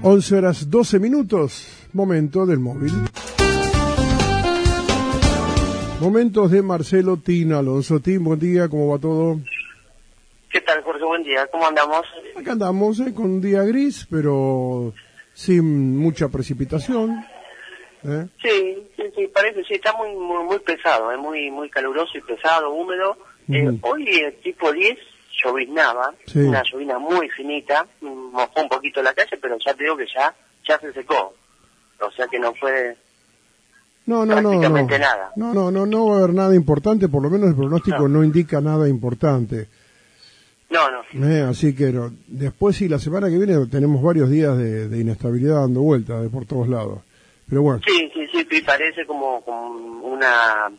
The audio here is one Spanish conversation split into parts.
11:12, momento del móvil. Momentos de Marcelo Tin Alonso. Tin, buen día, ¿cómo va todo? ¿Qué tal, Jorge? Buen día, ¿cómo andamos? Acá andamos, con un día gris, pero sin mucha precipitación. Sí, parece, sí, está muy pesado, muy caluroso y pesado, húmedo. Hoy, tipo 10, lloviznaba, sí. Una llovina muy finita, mojó un poquito la calle, pero ya te digo que ya se secó. O sea que no fue prácticamente nada. No va a haber nada importante, por lo menos el pronóstico no indica nada importante. No. Así que después sí, la semana que viene tenemos varios días de inestabilidad dando vueltas de por todos lados. Pero bueno. Sí, parece como una...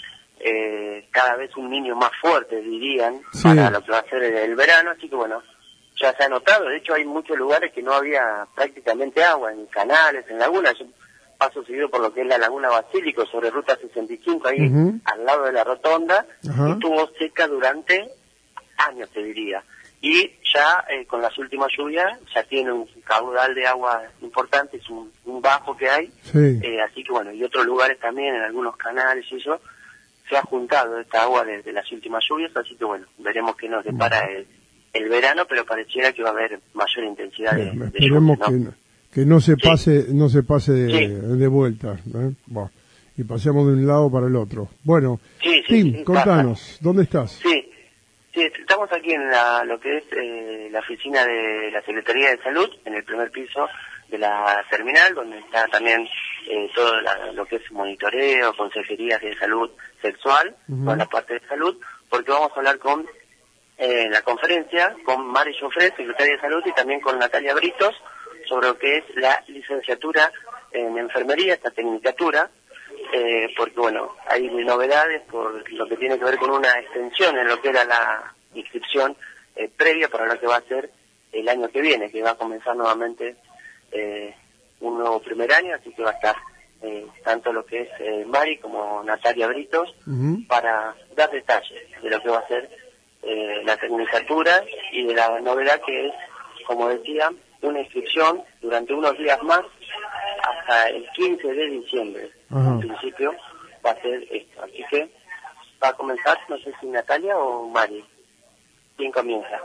cada vez un niño más fuerte, dirían, sí, para lo que va a ser el verano, así que bueno, ya se ha notado. De hecho hay muchos lugares que no había prácticamente agua, en canales, en lagunas. Yo paso seguido por lo que es la Laguna Basílico, sobre Ruta 65, ahí al lado de la rotonda, y estuvo seca durante años, te diría. Y ya con las últimas lluvias ya tiene un caudal de agua importante, es un bajo que hay, así que bueno, y otros lugares también, en algunos canales y eso, se ha juntado esta agua desde las últimas lluvias, así que bueno, veremos qué nos depara el verano, pero pareciera que va a haber mayor intensidad de esperemos lluvia, ¿no? Que no se pase de vuelta, Bueno, y pasemos de un lado para el otro. Bueno, Tim, contanos, ¿dónde estás? Sí, estamos aquí en lo que es la oficina de la Secretaría de Salud, en el primer piso de la terminal, donde está también todo lo que es monitoreo, consejerías de salud sexual, toda la parte de salud, porque vamos a hablar con la conferencia con Mari Joffre, secretaria de Salud, y también con Natalia Britos, sobre lo que es la licenciatura en enfermería, esta tecnicatura, porque bueno, hay novedades por lo que tiene que ver con una extensión en lo que era la inscripción previa para lo que va a ser el año que viene, que va a comenzar nuevamente un nuevo primer año, así que va a estar tanto lo que es Mari como Natalia Britos para dar detalles de lo que va a ser la tecnicatura y de la novedad que es, como decía, una inscripción durante unos días más hasta el 15 de diciembre. En principio va a ser esto, así que va a comenzar, no sé si Natalia o Mari. ¿Quién comienza?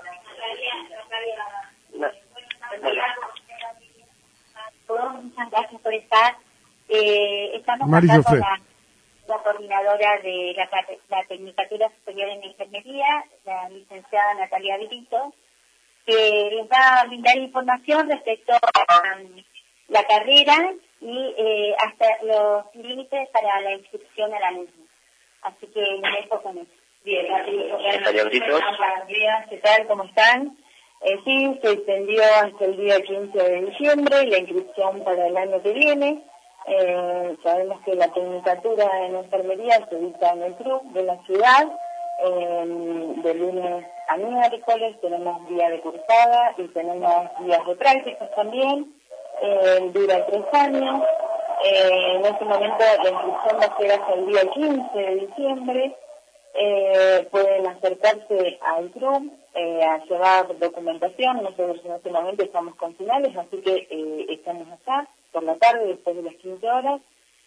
Muchas gracias por estar. Estamos Mari acá Joffre, con la coordinadora de la Tecnicatura Superior en Enfermería, la licenciada Natalia Brito, que les va a brindar información respecto a la carrera y hasta los límites para la inscripción a la misma. Así que me dejo con eso. Bien, Natalia Britos. Buenos días, ¿qué tal? ¿Cómo están? Sí, se extendió hasta el día 15 de diciembre la inscripción para el año que viene. Sabemos que la tecnicatura en enfermería se ubica en el club de la ciudad. De lunes a miércoles tenemos día de cursada y tenemos días de prácticas también. Dura 3 años. En este momento la inscripción va a ser hasta el día 15 de diciembre. Pueden acercarse al club a llevar documentación. Nosotros en este momento estamos con finales, así que estamos acá por la tarde después de las 15 horas.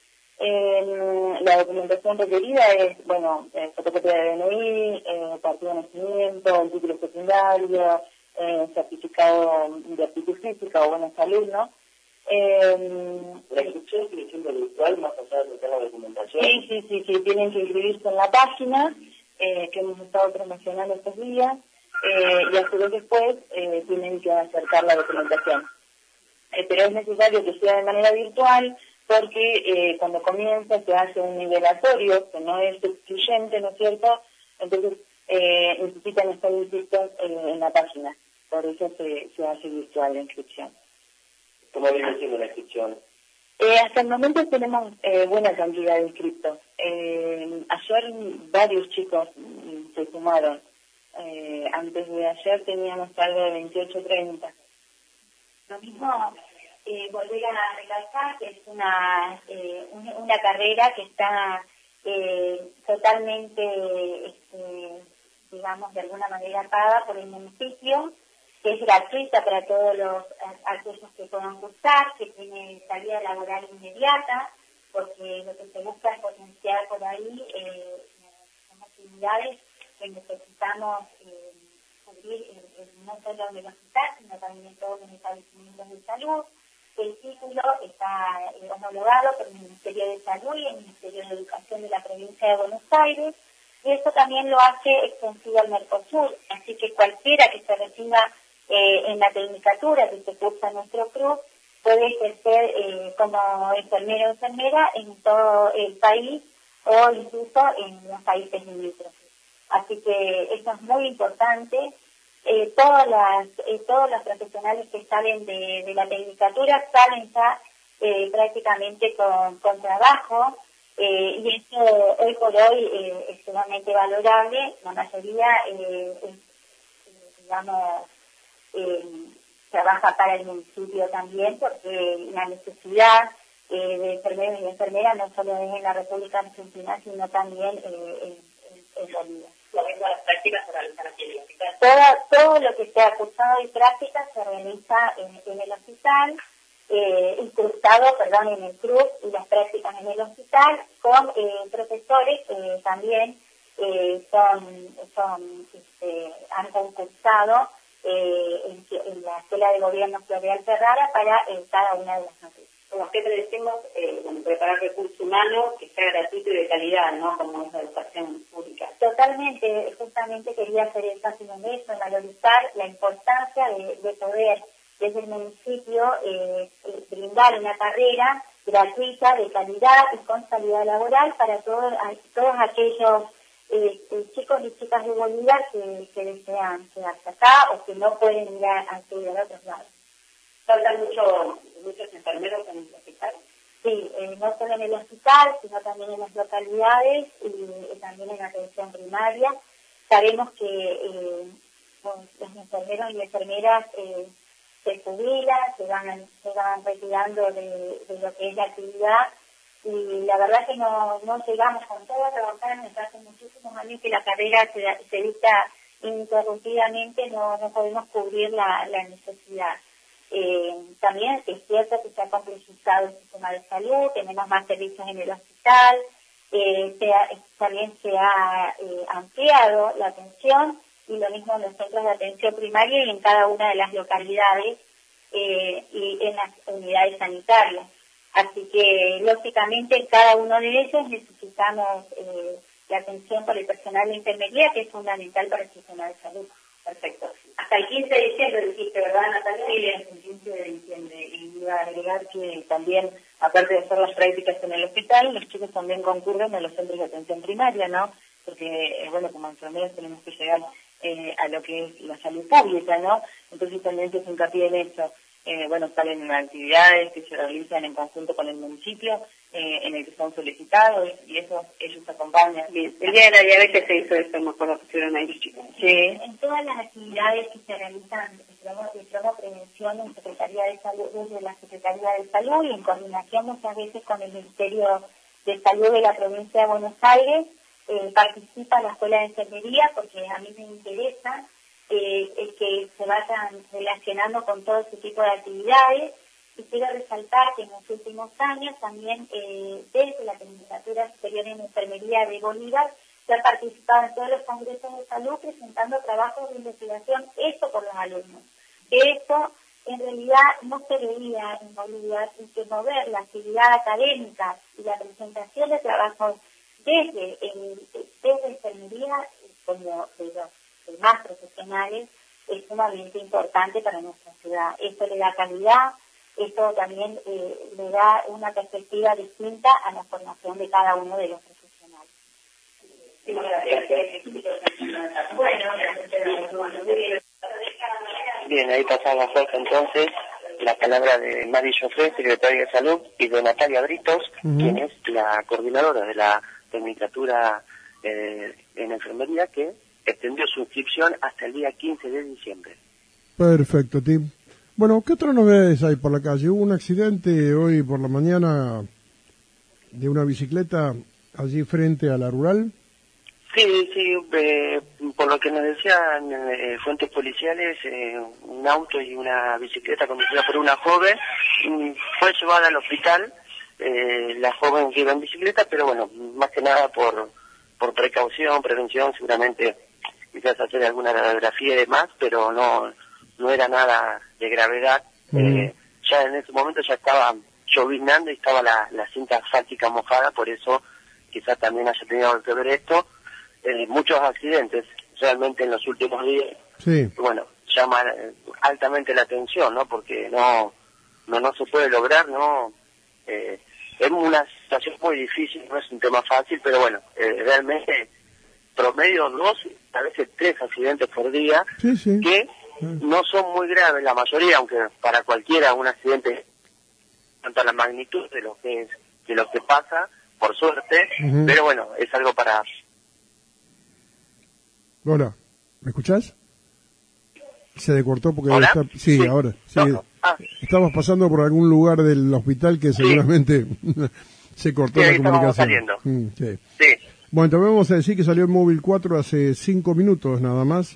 La documentación requerida es, fotocopia de DNI, partido de nacimiento, el título secundario, certificado de aptitud física o buena salud, ¿no? ¿La inscripción sigue siendo virtual más allá de la documentación? Sí, tienen que inscribirse en la página que hemos estado promocionando estos días y a su vez después tienen que acercar la documentación. Pero es necesario que sea de manera virtual porque cuando comienza se hace un nivelatorio que no es excluyente, ¿no es cierto? Entonces necesitan estar inscritos en la página, por eso se hace virtual la inscripción. ¿Cómo viene siendo la inscripción? Hasta el momento tenemos buena cantidad de inscriptos. Ayer varios chicos se sumaron. Antes de ayer teníamos algo de 28, 30. Lo mismo, volver a recalcar que es una carrera que está totalmente, digamos, de alguna manera paga por el municipio. que es gratuita para todos aquellos que puedan cursar, que tiene salida laboral inmediata, porque lo que se busca es potenciar por ahí son actividades que necesitamos cubrir no solo en el hospital, sino también en todos los establecimientos de salud. El título está homologado por el Ministerio de Salud y el Ministerio de Educación de la provincia de Buenos Aires, y eso también lo hace extensivo al Mercosur, así que cualquiera que se reciba en la tecnicatura que se cursa en nuestro club puede ejercer como enfermero o enfermera en todo el país o incluso en los países limítrofes. Así que eso es muy importante. Todos los profesionales que salen de la tecnicatura salen ya prácticamente con trabajo, y eso hoy por hoy es sumamente valorable. La mayoría trabaja para el municipio también, porque la necesidad de enfermeros y enfermeras no solo es en la República Argentina, sino también en Bolivia. Las prácticas se realizan aquí en el hospital. Todo lo que sea cursado y práctica se realiza en el hospital, incrustado, en el club, y las prácticas en el hospital con profesores también han concursado en la Escuela de Gobierno Floreal Ferrara para cada una de las materias. Como siempre decimos, preparar recursos humanos que sea gratuito y de calidad, ¿no? Como es la educación pública. Totalmente, justamente quería hacer énfasis en eso, en valorizar la importancia de poder desde el municipio brindar una carrera gratuita, de calidad y con salida laboral para todos aquellos chicos y chicas de Bolivia que desean quedarse acá o que no pueden ir a estudiar a otros lados. ¿Faltan muchos enfermeros en el hospital? Sí, no solo en el hospital, sino también en las localidades y también en la atención primaria. Sabemos que los enfermeros y enfermeras se jubilan, se van retirando de lo que es la actividad, y la verdad que no llegamos con todo a trabajar. Desde hace muchísimos años que la carrera se dicta ininterrumpidamente, no podemos cubrir la necesidad. También es cierto que se ha complejizado el sistema de salud, tenemos más servicios en el hospital, también se ha ampliado la atención, y lo mismo en los centros de atención primaria y en cada una de las localidades y en las unidades sanitarias. Así que, lógicamente, en cada uno de ellos necesitamos la atención por el personal de enfermería, que es fundamental para el sistema de salud. Perfecto. Hasta el 15 de diciembre dijiste, ¿verdad, Natalia? Sí, hasta el 15 de diciembre. Y iba a agregar que también, aparte de hacer las prácticas en el hospital, los chicos también concurren a los centros de atención primaria, ¿no? Porque, como enfermeras tenemos que llegar a lo que es la salud pública, ¿no? Entonces también se hincapié en eso. Salen actividades que se realizan en conjunto con el municipio, en el que son solicitados, y eso ellos acompañan. Bien. El día de la diabetes se hizo eso, me acuerdo que estuvieron ahí los chicos. Sí. En todas las actividades que se realizan de promo prevención en Secretaría de Salud, desde la Secretaría de Salud, y en coordinación muchas veces con el Ministerio de Salud de la provincia de Buenos Aires, participa la Escuela de Enfermería, porque a mí me interesa que se vayan relacionando con todo ese tipo de actividades. Y quiero resaltar que en los últimos años también desde la Tecnicatura Superior en Enfermería de Bolívar se ha participado en todos los congresos de salud presentando trabajos de investigación, esto por los alumnos. Eso en realidad no se veía en Bolivia, y que mover la actividad académica y la presentación de trabajos desde enfermería como de los más profesionales es sumamente importante para nuestra ciudad. Esto le da calidad, esto también le da una perspectiva distinta a la formación de cada uno de los profesionales. Bien, ahí pasamos entonces la palabra de Mari Joffre, secretaria de Salud, y de Natalia Britos, quien es la coordinadora de la Tecnicatura en Enfermería, que extendió su inscripción hasta el día 15 de diciembre. Perfecto, Tim. Bueno, ¿qué otras novedades hay por la calle? Hubo un accidente hoy por la mañana de una bicicleta allí frente a la rural. Sí, por lo que nos decían fuentes policiales, un auto y una bicicleta conducida por una joven fue llevada al hospital, la joven que iba en bicicleta, pero bueno, más que nada por precaución, prevención, seguramente quizás hacer alguna radiografía y demás, pero no era nada de gravedad. Ya en ese momento ya estaba lloviznando y estaba la cinta asfáltica mojada, por eso quizás también haya tenido que ver esto. Muchos accidentes realmente en los últimos días. Sí. Bueno, llama altamente la atención, ¿no? Porque no se puede lograr, ¿no? Es una situación muy difícil, no es un tema fácil, pero bueno, realmente promedio 2, a veces 3 accidentes por día, sí. que no son muy graves la mayoría, aunque para cualquiera un accidente, tanto a la magnitud de lo que pasa, por suerte, pero bueno, es algo para... Hola, ¿me escuchás? Se decortó porque... ¿Hola? Sí, ahora. Sí. Estamos pasando por algún lugar del hospital que seguramente se cortó la comunicación. Sí. Bueno, te vamos a decir que salió el móvil 4 hace 5 minutos nada más,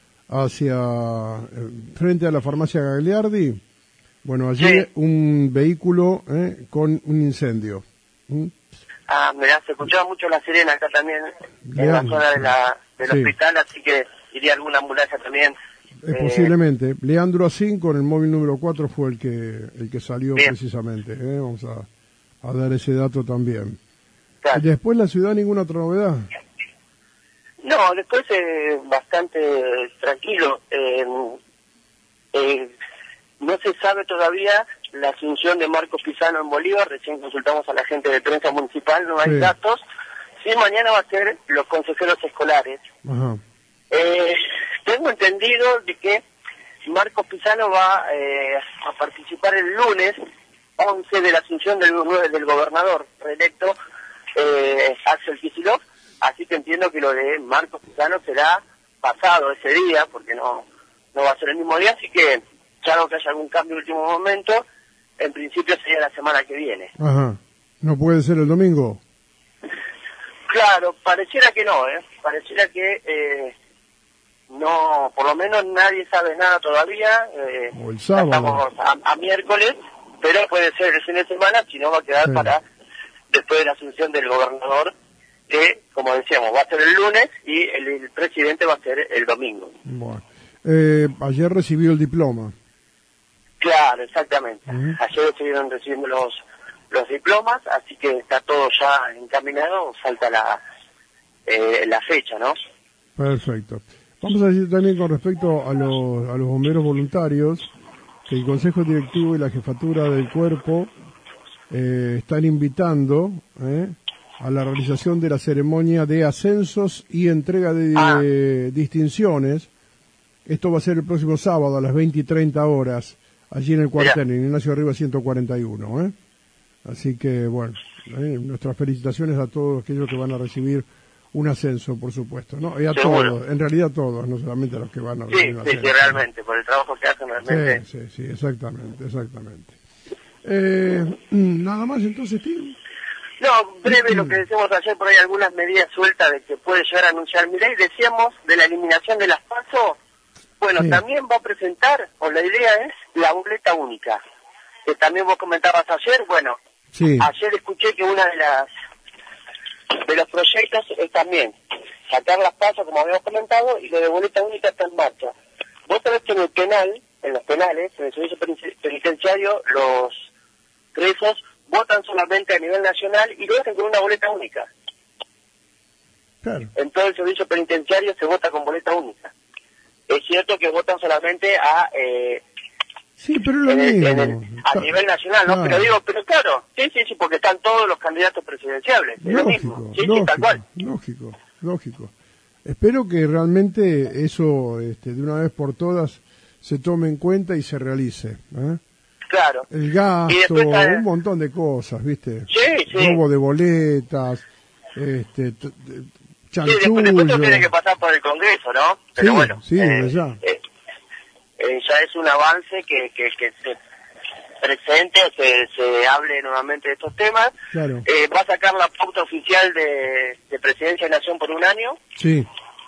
frente a la farmacia Gagliardi. Bueno, allí un vehículo con un incendio. Mirá, se escuchaba mucho la sirena acá también, en la zona del hospital, así que iría alguna ambulancia también. Posiblemente. Leandro Asín con el móvil número 4 fue el que salió precisamente. Vamos a dar ese dato también. Claro. ¿Y después la ciudad ninguna otra novedad? No, después bastante tranquilo. No se sabe todavía la asunción de Marcos Pisano en Bolívar, recién consultamos a la gente de prensa municipal, no hay datos. Sí, mañana va a ser los consejeros escolares. Ajá. Tengo entendido de que Marcos Pisano va a participar el lunes 11 de la asunción del gobernador reelecto Axel Kicillof, así que entiendo que lo de Marcos Pisano será pasado ese día, porque no va a ser el mismo día, así que salvo que haya algún cambio en último momento, en principio sería la semana que viene. Ajá. ¿No puede ser el domingo? Claro, pareciera que no, pareciera que no, por lo menos nadie sabe nada todavía. O el sábado. Estamos a miércoles, pero puede ser el fin de semana, si no va a quedar para después de la asunción del gobernador, que, como decíamos, va a ser el lunes y el presidente va a ser el domingo. Bueno. Ayer recibió el diploma. Claro, exactamente. Ayer estuvieron recibiendo los diplomas, así que está todo ya encaminado, falta la fecha, ¿no? Perfecto. Vamos a decir también con respecto a los bomberos voluntarios, que el Consejo Directivo y la Jefatura del Cuerpo están invitando a la realización de la ceremonia de ascensos y entrega de distinciones. Esto va a ser el próximo sábado a las 20:30 horas, allí en el cuartel, en Ignacio Arriba 141. Así que, bueno, nuestras felicitaciones a todos aquellos que van a recibir un ascenso, por supuesto, ¿no? Y a todos, en realidad a todos, no solamente a los que van a recibir un ascenso. Sí, realmente, por el trabajo que hacen realmente. Sí, exactamente. Nada más entonces, Tim. No, breve lo que decíamos ayer, por ahí algunas medidas sueltas de que puede llegar a anunciar Milei. Decíamos de la eliminación de las PASO. Bueno, también va a presentar, o la idea es, la boleta única, que también vos comentabas ayer. Bueno, ayer escuché que una de los proyectos es también sacar las PASO, como habíamos comentado, y lo de boleta única está en marcha. Vos sabés que en los penales, en el servicio penitenciario, los presos votan solamente a nivel nacional y lo hacen con una boleta única. Claro. En todo el servicio penitenciario se vota con boleta única. Es cierto que votan solamente a nivel nacional, ¿no? Pero claro, sí, porque están todos los candidatos presidenciables. Es lo mismo. Sí, tal cual. Lógico. Espero que realmente eso, de una vez por todas, se tome en cuenta y se realice. Claro. El gasto, un montón de cosas, ¿viste? Sí. Robo de boletas, chanchullo. Sí, después tiene que pasar por el Congreso, ¿no? Pero ya es un avance que presente, se hable nuevamente de estos temas. Claro. Va a sacar la pauta oficial de Presidencia de Nación por un año. Sí.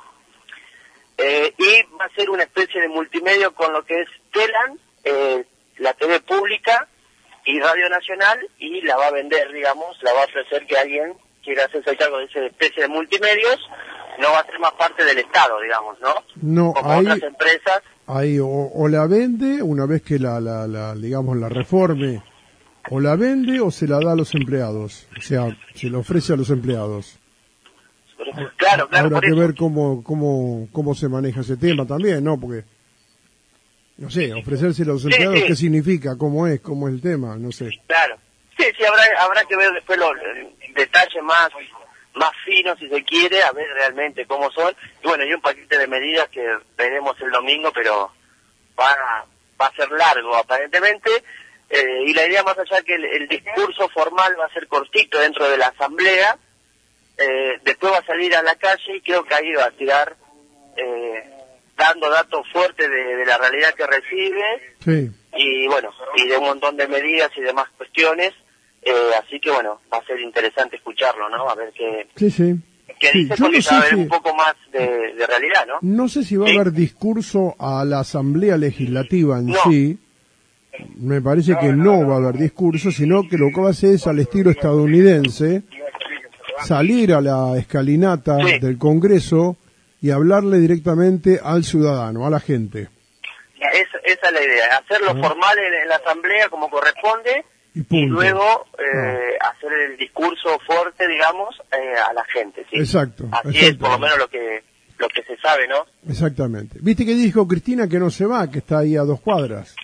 Y va a ser una especie de multimedio con lo que es TELAN, la TV pública y Radio Nacional, y la va a vender, digamos, la va a ofrecer que alguien quiera hacerse cargo de esa especie de multimedios. No va a ser más parte del Estado, digamos, ¿no? No, como ahí, otras empresas. Ahí o la vende una vez que digamos, la reforme, o la vende o se la da a los empleados, o sea, se la ofrece a los empleados. Claro, Habrá por que eso. ver cómo se maneja ese tema también, ¿no? Porque, no sé, ofrecerse a los empleados, sí. ¿qué significa? ¿Cómo es el tema? No sé. Claro. Sí, habrá que ver después los detalles más finos, si se quiere, a ver realmente cómo son. Y bueno, y un paquete de medidas que veremos el domingo, pero va a ser largo aparentemente. Y la idea, más allá que el discurso formal va a ser cortito dentro de la asamblea, después va a salir a la calle y creo que ahí va a tirar dando datos fuertes de la realidad que recibe. Sí. Y bueno, y de un montón de medidas y demás cuestiones. Así que bueno, va a ser interesante escucharlo, ¿no? A ver qué Sí. dice, Yo porque no se va a sé ver si, un poco más de realidad, ¿no? no sé si va a ¿Sí? haber discurso a la Asamblea Legislativa en No. sí. Me parece que no va a haber discurso, sino que lo que va a hacer es al estilo estadounidense, salir a la escalinata Sí. del Congreso y hablarle directamente al ciudadano, a la gente. Esa es la idea, hacerlo formal en la asamblea como corresponde Y y punto. luego hacer el discurso fuerte, digamos, a la gente, ¿sí? Exacto. Así es por lo menos lo que se sabe, ¿no? Exactamente. ¿Viste que dijo Cristina que no se va, que está ahí a 2 cuadras?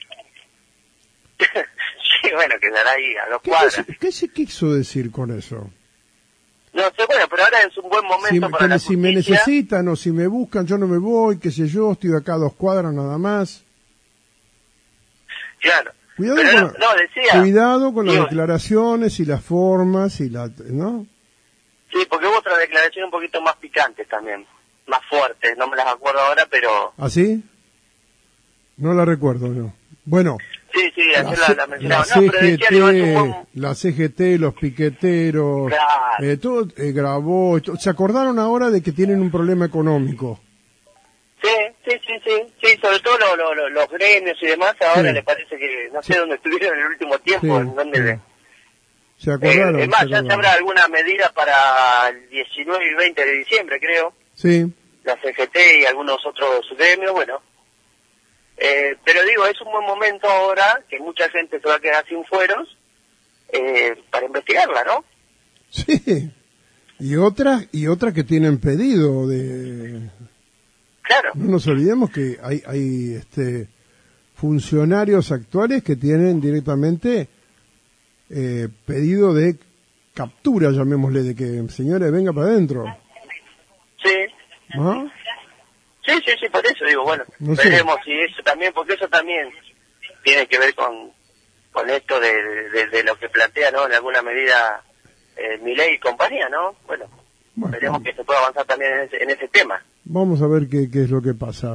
Sí, bueno, quedará ahí a 2 cuadras. ¿Qué se quiso decir con eso? No sé, bueno, pero ahora es un buen momento para la Si me justicia. necesitan o si me buscan, yo no me voy, qué sé yo, estoy de acá a 2 cuadras nada más. Claro. Cuidado Pero con, decía, cuidado con las digo, declaraciones y las formas y ¿no? Sí, porque hubo otra declaración un poquito más picantes también, más fuertes, no me las acuerdo ahora, pero... ¿Así? No la recuerdo, no. Bueno, Sí, ayer la mencionaba. la No, pero decía, digo, es un buen... la CGT, los piqueteros, Claro. todo grabó. ¿Se acordaron ahora de que tienen un problema económico? Sí, sobre todo los gremios y demás, ahora Sí. le parece que, no sé dónde estuvieron en el último tiempo, Sí, en dónde... ¿Se acordaron? es más, ¿Se ya se acordaron? habrá alguna medida para el 19 y 20 de diciembre, creo, Sí, la CGT y algunos otros gremios, bueno. Pero digo, es un buen momento ahora, que mucha gente se va a quedar sin fueros, para investigarla, ¿no? sí. Y otras que tienen pedido de... Claro, No nos olvidemos que hay funcionarios actuales que tienen directamente pedido de captura, llamémosle, de que, señores, venga para adentro. sí. ¿Ah? Sí, por eso digo, bueno, No sé. veremos si eso también, porque eso también tiene que ver con esto de lo que plantea, ¿no? En alguna medida Milei y compañía, ¿no? Bueno, veremos que se puede avanzar también en ese tema. Vamos a ver qué es lo que pasa.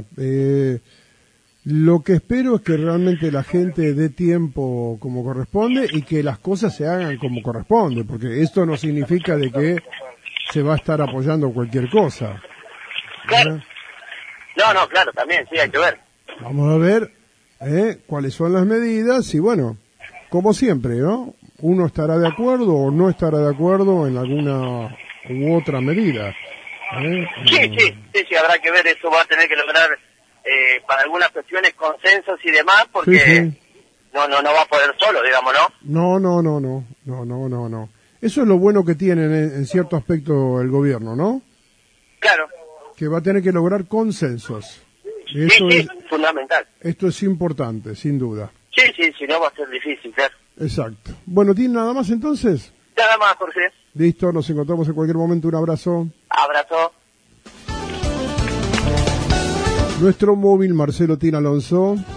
Lo que espero es que realmente la gente dé tiempo como corresponde y que las cosas se hagan como corresponde, porque esto no significa de que se va a estar apoyando cualquier cosa. Claro. No, claro, también, sí, hay que ver. Vamos a ver cuáles son las medidas y bueno, como siempre, ¿no? Uno estará de acuerdo o no estará de acuerdo en alguna u otra medida. Sí, habrá que ver, eso va a tener que lograr para algunas cuestiones consensos y demás, porque Sí. no va a poder solo, digamos, ¿no? No. Eso es lo bueno que tiene en cierto aspecto el gobierno, ¿no? Claro, Que va a tener que lograr consensos. sí, fundamental. Esto es importante, sin duda. Sí, si no va a ser difícil, claro. Exacto. Bueno, ¿tiene nada más entonces? Nada más, Jorge. Listo, nos encontramos en cualquier momento. Un abrazo. Abrazo. Nuestro móvil, Marcelo Tina Alonso.